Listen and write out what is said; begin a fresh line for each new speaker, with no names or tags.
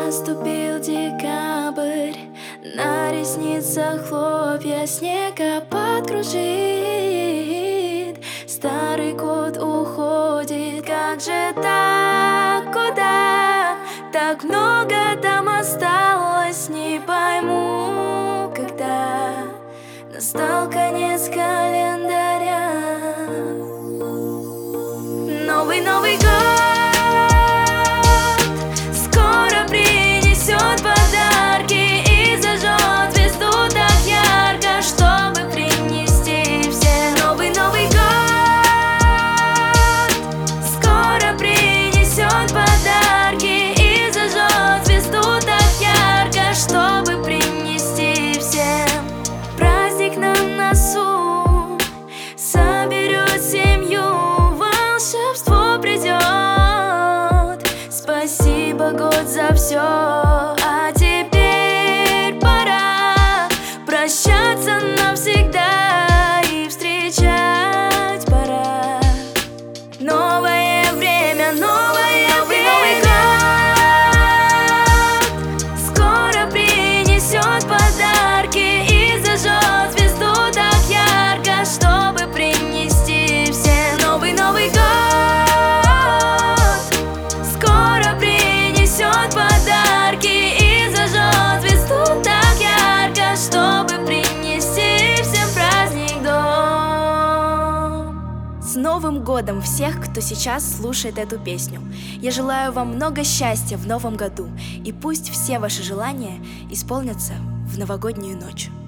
Наступил декабрь, на ресницах хлопья снега подкружит. Старый год уходит, как же так, куда? Так много там осталось, не пойму, когда настал конец календаря. Новый год скоро принесет подарки и зажжет звезду так ярко, чтобы принести всем. Новый год скоро принесет подарки и зажжет звезду так ярко, чтобы принести всем. Праздник на носу соберет семью, волшебство придет. Спасибо, год, за все. А теперь пора прощаться навсегда и встречать пора. Новое время, Новый год скоро принесет подарки и зажжет звезду так ярко, чтобы принести всем. Новый год скоро принесет подарки и зажжет звезду так ярко, чтобы принести всем праздник дом.
С Новым годом всех, кто сейчас слушает эту песню! Я желаю вам много счастья в новом году, и пусть все ваши желания исполнятся в новогоднюю ночь.